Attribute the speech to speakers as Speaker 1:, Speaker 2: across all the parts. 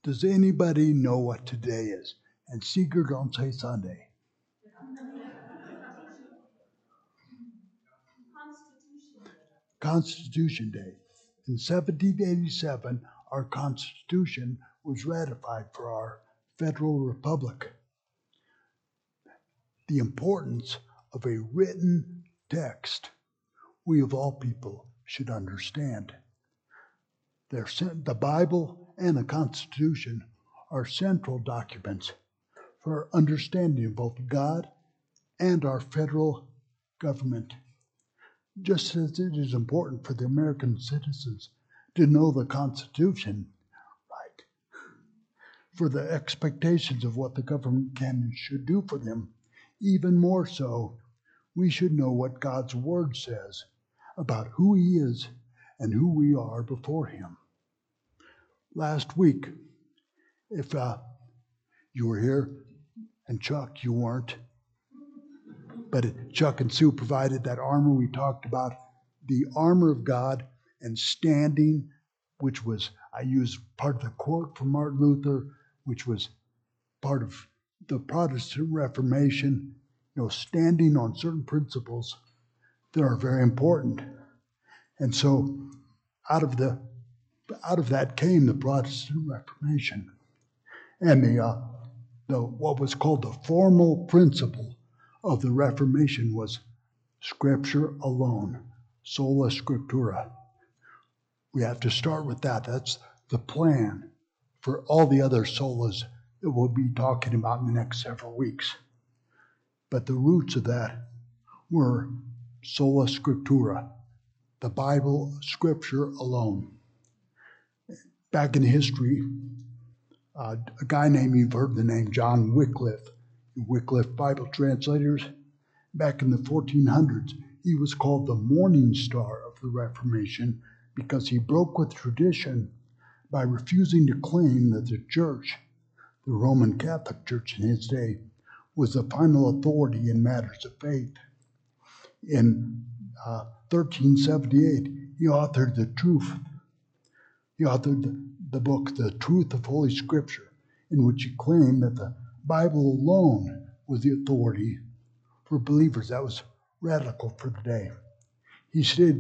Speaker 1: Does anybody know what today is? And Seeger, don't say Sunday. Constitution Day. In 1787, our Constitution was ratified for our federal republic. The importance of a written text we of all people should understand. The Bible and the Constitution are central documents for understanding both God and our federal government. Just as it is important for the American citizens to know the Constitution, right, for the expectations of what the government can and should do for them, even more so, we should know what God's Word says about who He is and who we are before Him. Last week, if you were here, and Chuck, you weren't, but Chuck and Sue provided that armor we talked about, the armor of God and standing, which was, I used part of the quote from Martin Luther, which was part of the Protestant Reformation, standing on certain principles that are very important. And so out of that came the Protestant Reformation. And the what was called the formal principle of the Reformation was Scripture alone, sola scriptura. We have to start with that. That's the plan for all the other solas that we'll be talking about in the next several weeks. But the roots of that were sola scriptura, the Bible, Scripture alone. Back in history, a guy named, you've heard the name John Wycliffe, Wycliffe Bible translators. Back in the 1400s, he was called the Morning Star of the Reformation because he broke with tradition by refusing to claim that the church, the Roman Catholic Church in his day, was the final authority in matters of faith. In 1378, he authored the book, The Truth of Holy Scripture, in which he claimed that the Bible alone was the authority for believers. That was radical for the day. He stated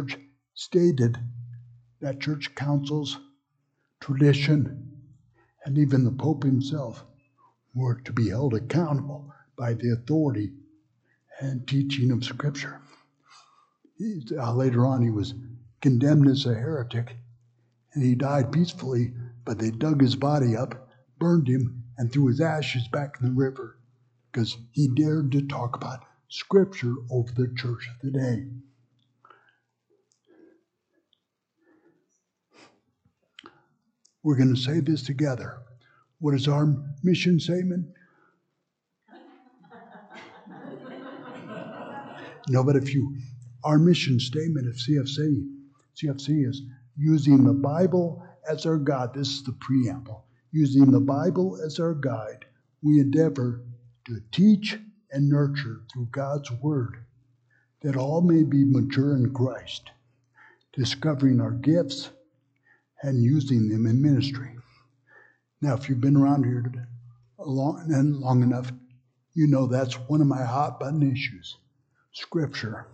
Speaker 1: that church councils, tradition, and even the Pope himself were to be held accountable by the authority and teaching of Scripture. Later on, he was condemned as a heretic, and he died peacefully, but they dug his body up, burned him, and threw his ashes back in the river because he dared to talk about Scripture over the church of the day. We're going to say this together. What is our mission statement? No, but our mission statement of CFC is using the Bible as our guide. This is the preamble. Using the Bible as our guide, we endeavor to teach and nurture through God's Word that all may be mature in Christ, discovering our gifts and using them in ministry. Now, if you've been around here long enough, you know that's one of my hot button issues, Scripture.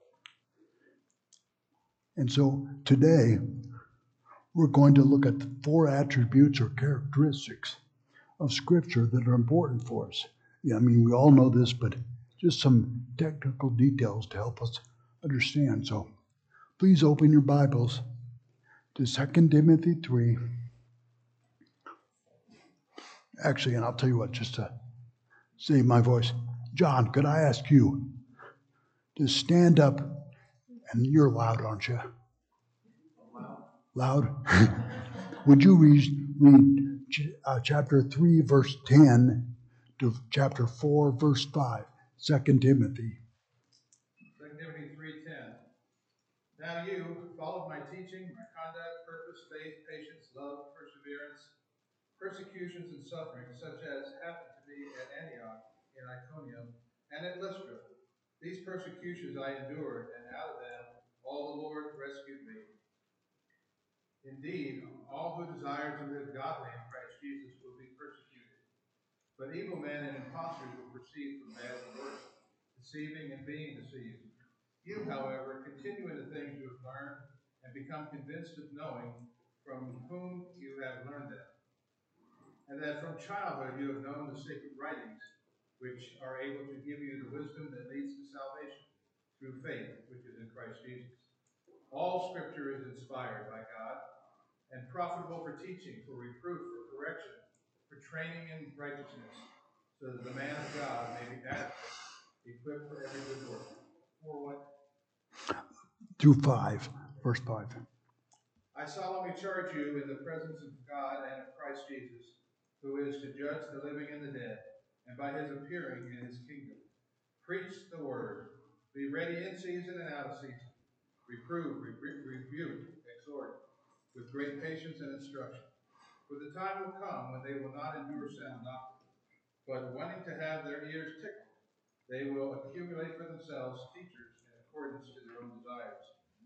Speaker 1: And so today, we're going to look at the 4 attributes or characteristics of Scripture that are important for us. Yeah, I mean, we all know this, but just some technical details to help us understand. So please open your Bibles to 2 Timothy 3. Actually, and I'll tell you what, just to save my voice, John, could I ask you to stand up? And you're loud, aren't you? Loud? Would you read chapter 3, verse 10 to chapter 4, verse 5, 2 Timothy?
Speaker 2: 2 Timothy 3:10. Now you followed my teaching, my conduct, purpose, faith, patience, love, perseverance, persecutions and sufferings, such as happened to me at Antioch, in Iconium, and at Lystra. These persecutions I endured, and out of them all the Lord rescued me. Indeed, all who desire to live godly in Christ But evil men and impostors will proceed from bad to worse, deceiving and being deceived. You, however, continue in the things you have learned and become convinced of knowing from whom you have learned them, and that from childhood you have known the sacred writings, which are able to give you the wisdom that leads to salvation through faith, which is in Christ Jesus. All Scripture is inspired by God and profitable for teaching, for reproof, for correction, for training in righteousness, so that the man of God may be adequate, equipped for every good work. For what?
Speaker 1: Through 5, verse 5.
Speaker 2: I solemnly charge you in the presence of God and of Christ Jesus, who is to judge the living and the dead, and by his appearing in his kingdom. Preach the word. Be ready in season and out of season. Reprove, rebuke, exhort, with great patience and instruction. For the time will come when they will not endure sound doctrine, but wanting to have their ears tickled, they will accumulate for themselves teachers in accordance to their own desires,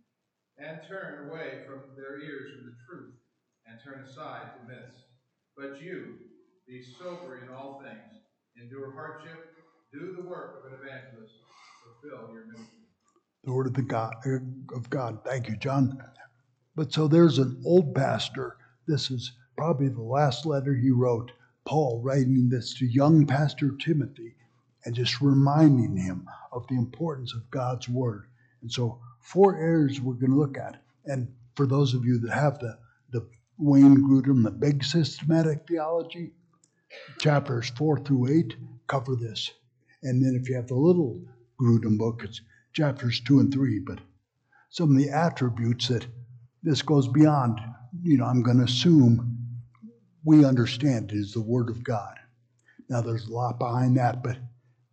Speaker 2: and turn away from their ears from the truth, and turn aside to myths. But you, be sober in all things, endure hardship, do the work of an evangelist, fulfill your ministry.
Speaker 1: The word of God. Thank you, John. But so there's an old pastor. This is probably the last letter he wrote. Paul writing this to young Pastor Timothy and just reminding him of the importance of God's word. And so 4 areas we're going to look at. And for those of you that have the Wayne Grudem, the big systematic theology, chapters 4 through 8 cover this. And then if you have the little Grudem book, it's chapters 2 and 3. But some of the attributes that this goes beyond, I'm going to assume we understand it is the Word of God. Now, there's a lot behind that, but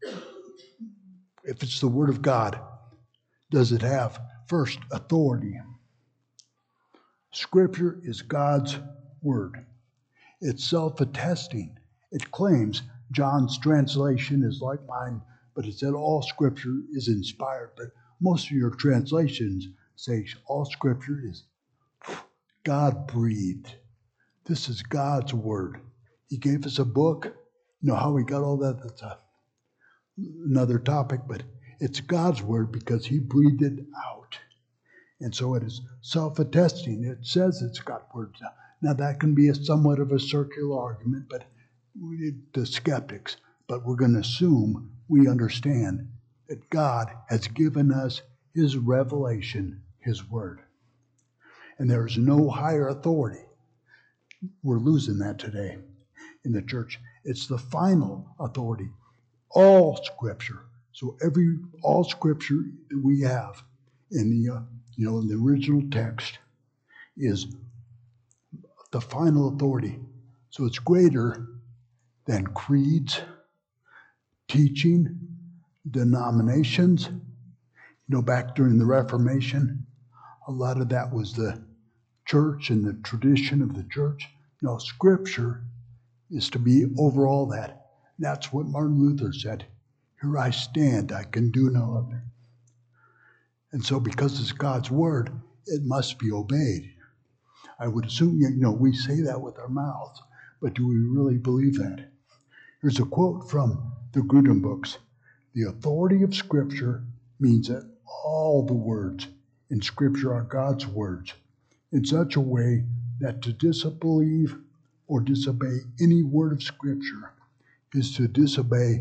Speaker 1: if it's the Word of God, does it have, first, authority? Scripture is God's Word. It's self-attesting. It claims, John's translation is like mine, but it said all Scripture is inspired. But most of your translations say all Scripture is God-breathed. This is God's Word. He gave us a book. You know how we got all that? That's another topic, but it's God's Word because He breathed it out. And so it is self-attesting. It says it's got words. Now that can be somewhat of a circular argument, but the skeptics. But we're going to assume we understand that God has given us His revelation, His Word. And there is no higher authority. We're losing that today in the church. It's the final authority. All Scripture. So all Scripture that we have in the in the original text is the final authority. So it's greater than creeds, teaching, denominations. Back during the Reformation, a lot of that was the church and the tradition of the church. No, Scripture is to be over all that. That's what Martin Luther said. Here I stand, I can do no other. And so because it's God's Word, it must be obeyed. I would assume, we say that with our mouths, but do we really believe that? Here's a quote from the Grudem books. The authority of Scripture means that all the words in Scripture are God's words in such a way that to disbelieve or disobey any word of Scripture is to disbelieve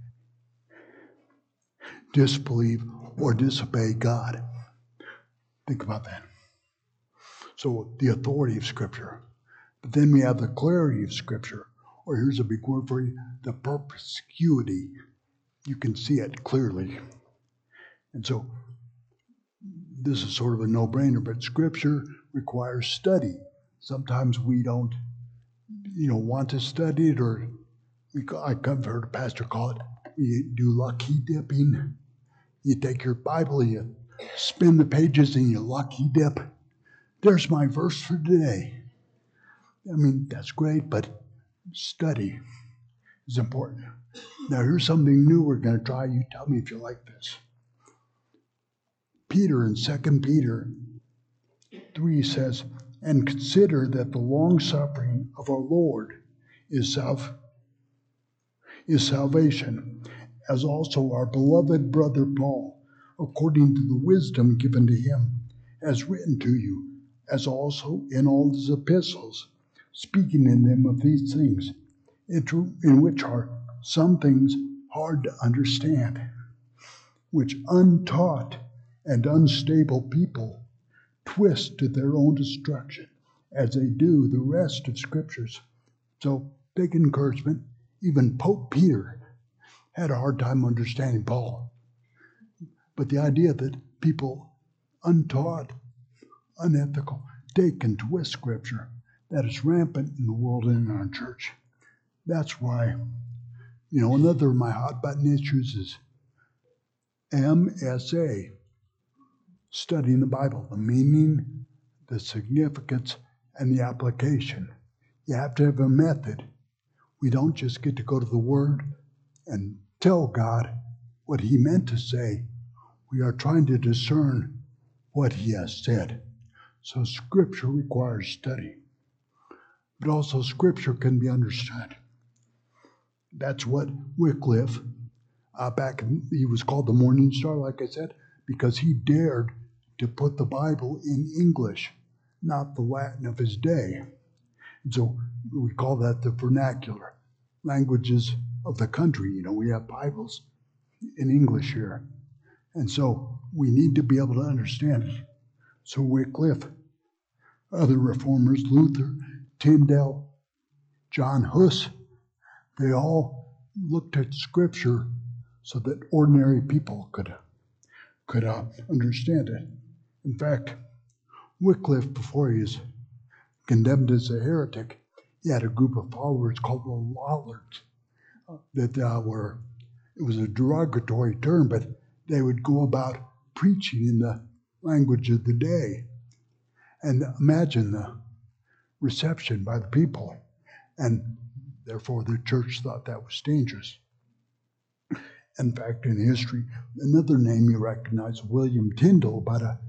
Speaker 1: or disobey God. Think about that. So the authority of Scripture. But then we have the clarity of Scripture. Or here's a big word for you, the perspicuity. You can see it clearly. And so this is sort of a no-brainer, but Scripture requires study. Sometimes we don't, want to study it, or I've heard a pastor call it, you do lucky dipping. You take your Bible, you spin the pages, and you lucky dip. There's my verse for today. That's great, but study is important. Now, here's something new we're going to try. You tell me if you like this. Peter in 2 Peter 3 says, and consider that the long suffering of our Lord is is salvation, as also our beloved brother Paul, according to the wisdom given to him, has written to you, as also in all his epistles, speaking in them of these things, in which are some things hard to understand, which untaught and unstable people twist to their own destruction, as they do the rest of scriptures. So, big encouragement. Even Pope Peter had a hard time understanding Paul. But the idea that people untaught, unethical, take and twist scripture, that is rampant in the world and in our church. That's why, another of my hot button issues is MSA, studying the Bible, the meaning, the significance, and the application. You have to have a method. We don't just get to go to the Word and tell God what He meant to say. We are trying to discern what He has said. So Scripture requires study. But also Scripture can be understood. That's what Wycliffe, he was called the Morning Star, like I said, because he dared to put the Bible in English, not the Latin of his day. And so we call that the vernacular languages of the country. We have Bibles in English here. And so we need to be able to understand it. So Wycliffe, other reformers, Luther, Tyndale, John Huss, they all looked at Scripture so that ordinary people could understand it. In fact, Wycliffe, before he was condemned as a heretic, he had a group of followers called the Lollards it was a derogatory term, but they would go about preaching in the language of the day. And imagine the reception by the people. And therefore the church thought that was dangerous. In fact, in history, another name you recognize, William Tyndale, about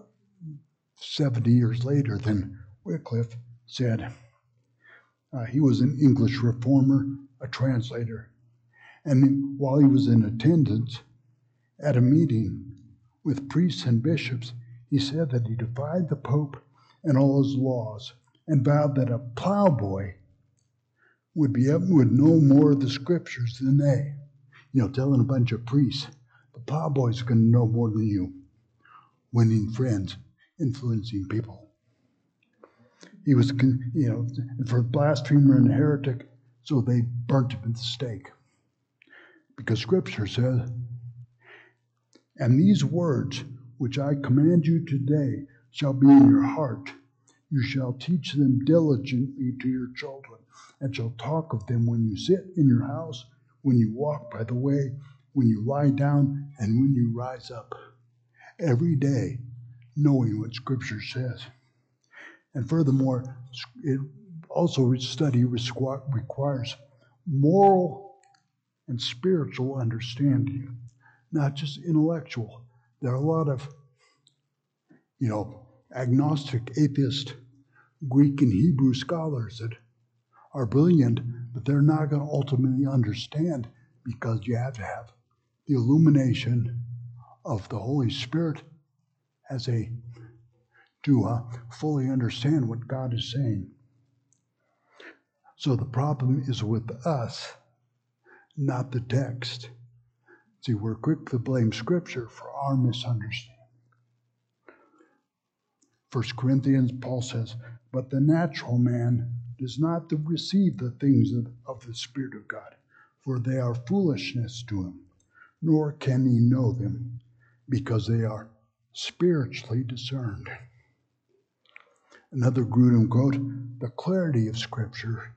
Speaker 1: 70 years later than Wycliffe, said he was an English reformer, a translator. And while he was in attendance at a meeting with priests and bishops, he said that he defied the Pope and all his laws and vowed that a plowboy would know more of the Scriptures than they. Telling a bunch of priests, the plowboy's going to know more than you. Winning friends, influencing people. He was, for blasphemer and heretic, so they burnt him at the stake. Because Scripture says, and these words which I command you today shall be in your heart. You shall teach them diligently to your children, and shall talk of them when you sit in your house, when you walk by the way, when you lie down, and when you rise up. Every day, knowing what Scripture says. And furthermore, it also study requires moral and spiritual understanding, not just intellectual. There are a lot of, agnostic, atheist, Greek and Hebrew scholars that are brilliant, but they're not going to ultimately understand, because you have to have the illumination of the Holy Spirit to fully understand what God is saying. So the problem is with us, not the text. See, we're quick to blame Scripture for our misunderstanding. 1 Corinthians, Paul says, but the natural man does not receive the things of the Spirit of God, for they are foolishness to him, nor can he know them, because they are spiritually discerned. Another Grudem quote, the clarity of Scripture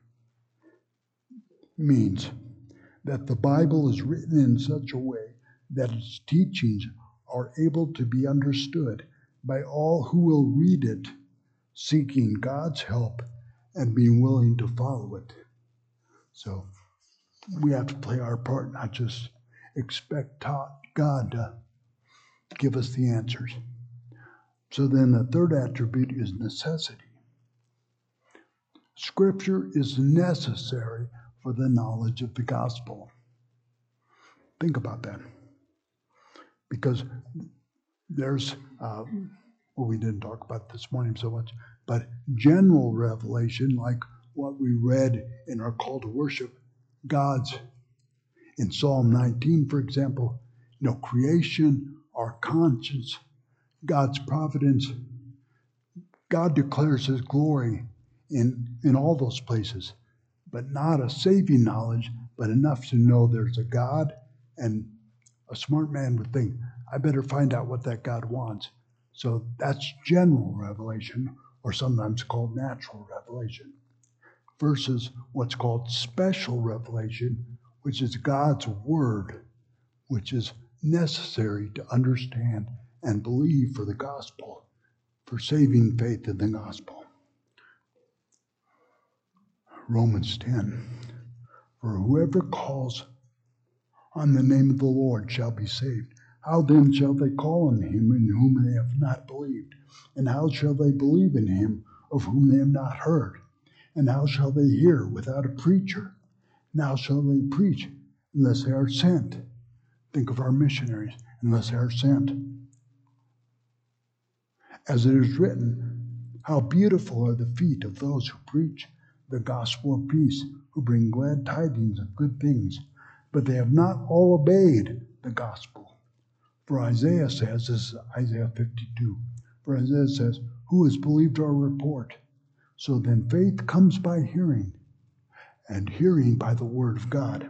Speaker 1: means that the Bible is written in such a way that its teachings are able to be understood by all who will read it, seeking God's help and being willing to follow it. So we have to play our part, not just expect God to give us the answers. So then the third attribute is necessity. Scripture is necessary for the knowledge of the gospel. Think about that. Because there's, we didn't talk about this morning so much, but general revelation, like what we read in our call to worship, God's, in Psalm 19, for example, creation, our conscience, God's providence. God declares his glory in all those places, but not a saving knowledge, but enough to know there's a God, and a smart man would think, I better find out what that God wants. So that's general revelation, or sometimes called natural revelation, versus what's called special revelation, which is God's word, which is necessary to understand and believe for the gospel, for saving faith in the gospel. Romans 10, for whoever calls on the name of the Lord shall be saved. How then shall they call on him in whom they have not believed? And how shall they believe in him of whom they have not heard? And how shall they hear without a preacher? And how shall they preach unless they are sent? Think of our missionaries, unless they are sent. As it is written, how beautiful are the feet of those who preach the gospel of peace, who bring glad tidings of good things. But they have not all obeyed the gospel. For Isaiah says, this is Isaiah 52, for Isaiah says, who has believed our report? So then faith comes by hearing, and hearing by the word of God.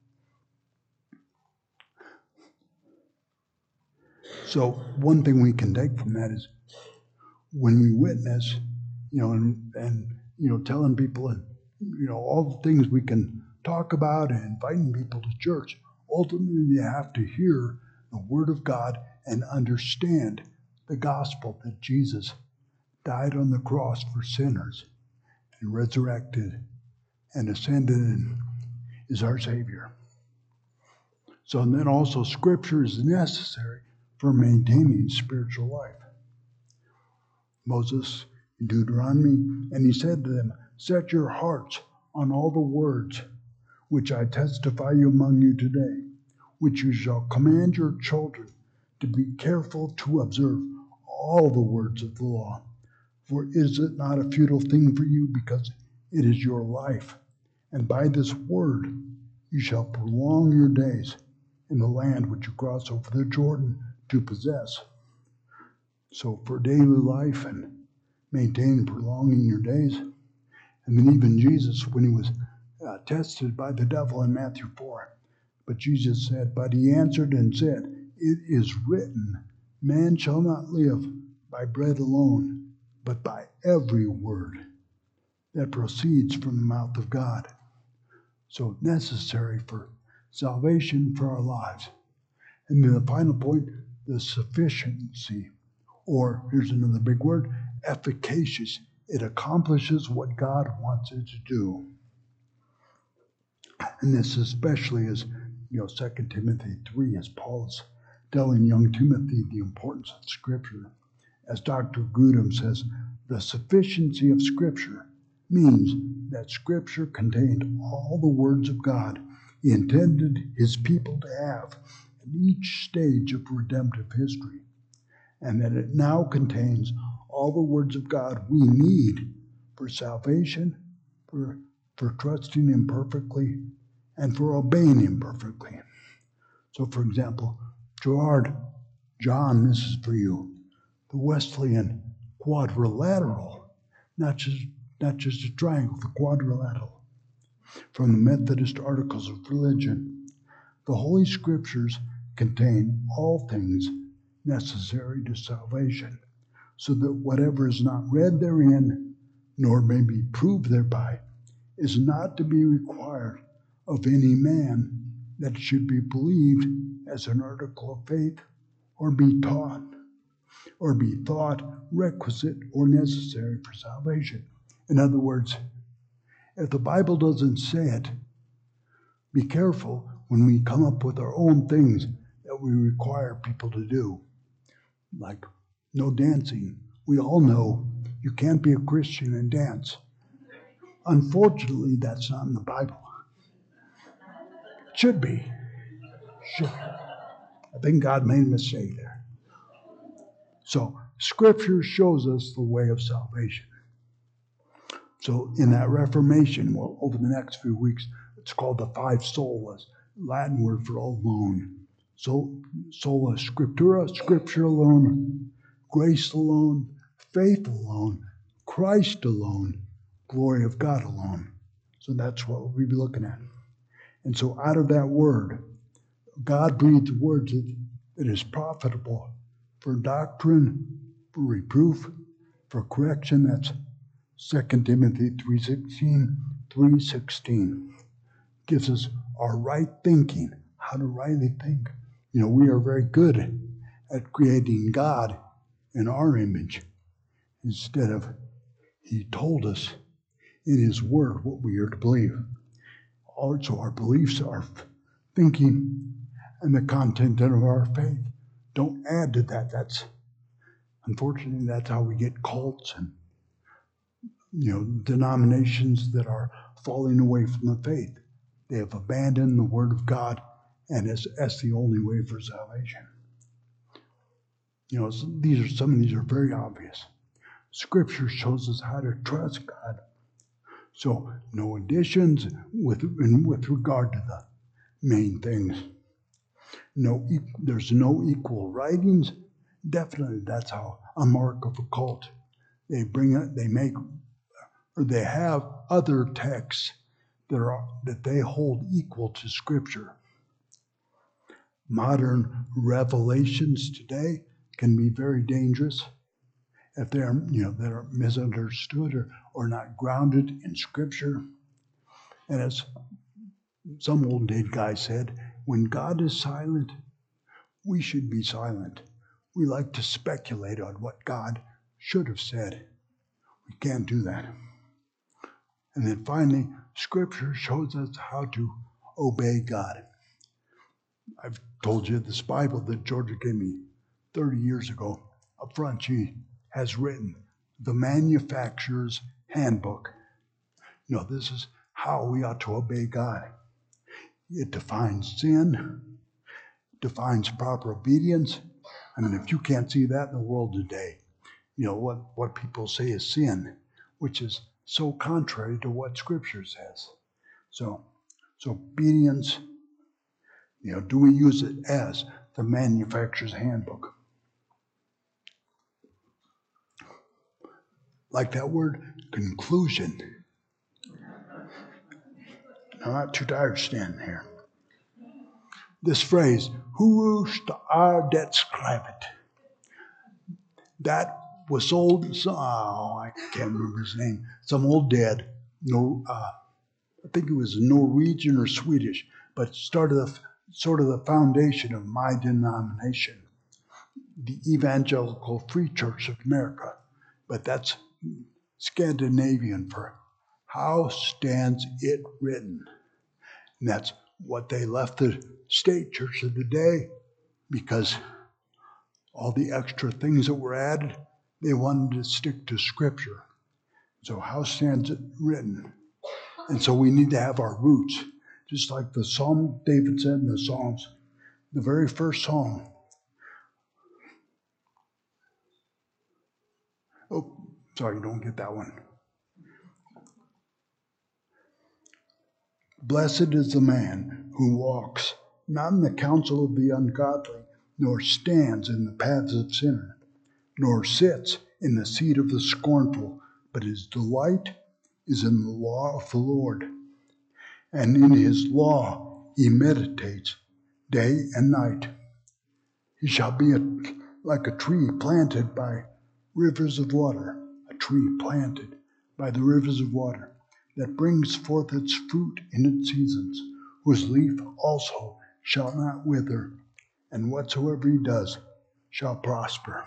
Speaker 1: So one thing we can take from that is when we witness, and telling people, all the things we can talk about and inviting people to church, ultimately they have to hear the word of God and understand the gospel that Jesus died on the cross for sinners and resurrected and ascended and is our Savior. So and then also Scripture is necessary for maintaining spiritual life. Moses in Deuteronomy, and he said to them, set your hearts on all the words which I testify among you today, which you shall command your children to be careful to observe all the words of the law. For is it not a futile thing for you, because it is your life? And by this word you shall prolong your days in the land which you cross over the Jordan to possess. So for daily life and maintain prolonging your days. And then even Jesus, when he was tested by the devil in Matthew 4, but Jesus said, but he answered and said, it is written, man shall not live by bread alone, but by every word that proceeds from the mouth of God. So necessary for salvation for our lives. And then the final point, the sufficiency, or here's another big word, efficacious. It accomplishes what God wants it to do. And this especially is, 2 Timothy 3, as Paul is telling young Timothy the importance of Scripture. As Dr. Grudem says, the sufficiency of Scripture means that Scripture contained all the words of God he intended his people to have at each stage of redemptive history, and that it now contains all the words of God we need for salvation, for trusting him perfectly, and for obeying him perfectly. So, for example, Gerard, John, this is for you. The Wesleyan quadrilateral, not just a triangle, the quadrilateral. From the Methodist Articles of Religion, the Holy Scriptures contain all things necessary to salvation, so that whatever is not read therein, nor may be proved thereby, is not to be required of any man that it should be believed as an article of faith, or be taught, or be thought requisite or necessary for salvation. In other words, if the Bible doesn't say it, be careful when we come up with our own things that we require people to do. Like no dancing. We all know you can't be a Christian and dance. Unfortunately, that's not in the Bible. Should be. Should. I think God made a mistake there. So Scripture shows us the way of salvation. So in that Reformation, well, over the next few weeks, it's called the five solas, Latin word for alone. So sola scriptura, Scripture alone, grace alone, faith alone, Christ alone, glory of God alone. So that's what we'll be looking at. And so out of that word, God breathed words that is profitable for doctrine, for reproof, for correction. That's 2 Timothy 3:16 gives us our right thinking, how to rightly think. We are very good at creating God in our image instead of He told us in His Word what we are to believe. Also, our beliefs, our thinking, and the content of our faith don't add to that. Unfortunately, that's how we get cults and denominations that are falling away from the faith. They have abandoned the Word of God, and as the only way for salvation. Some of these are very obvious. Scripture shows us how to trust God. So no additions with regard to the main things. There's no equal writings. Definitely, that's how a mark of a cult. They have other texts that they hold equal to Scripture. Modern revelations today can be very dangerous if they are, that are misunderstood or not grounded in Scripture. And as some old dead guy said, when God is silent, we should be silent. We like to speculate on what God should have said. We can't do that. And then finally, Scripture shows us how to obey God. I've told you this Bible that Georgia gave me 30 years ago. Up front, she has written the Manufacturer's Handbook. This is how we ought to obey God. It defines sin, defines proper obedience. If you can't see that in the world today, what people say is sin, which is so contrary to what Scripture says. So obedience, do we use it as the Manufacturer's Handbook? Like that word, conclusion. I'm not too tired standing here. This phrase, "Whose our debts climate," that was sold. I can't remember his name. Some old dad. I think it was Norwegian or Swedish, but started the foundation of my denomination, the Evangelical Free Church of America. But that's Scandinavian for "How stands it written?" And that's what they left the state church of the day, because all the extra things that were added, they wanted to stick to Scripture. So how stands it written? And so we need to have our roots, just like the Psalm David said in the Psalms, the very first Psalm. Oh, sorry, you don't get that one. Blessed is the man who walks not in the counsel of the ungodly, nor stands in the paths of sinners, nor sits in the seat of the scornful, but his delight is in the law of the Lord. And in his law he meditates day and night. He shall be like a tree planted by rivers of water, a tree planted by the rivers of water, that brings forth its fruit in its seasons, whose leaf also shall not wither, and whatsoever he does shall prosper.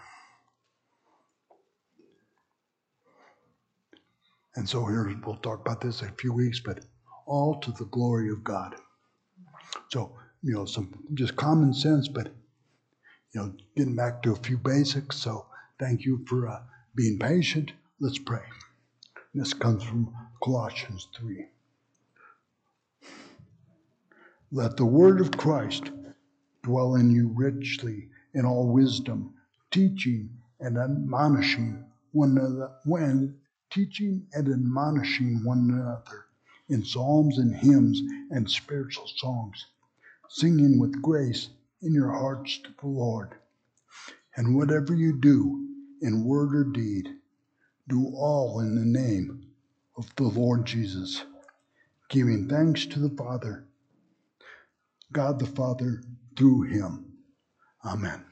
Speaker 1: And so here, we'll talk about this in a few weeks, but all to the glory of God. So, some just common sense, but, getting back to a few basics. So thank you for being patient. Let's pray. This comes from Colossians 3. Let the word of Christ dwell in you richly in all wisdom, teaching and admonishing one another in psalms and hymns and spiritual songs, singing with grace in your hearts to the Lord. And whatever you do, in word or deed, do all in the name of the Lord Jesus, giving thanks to the Father, God the Father, through him. Amen.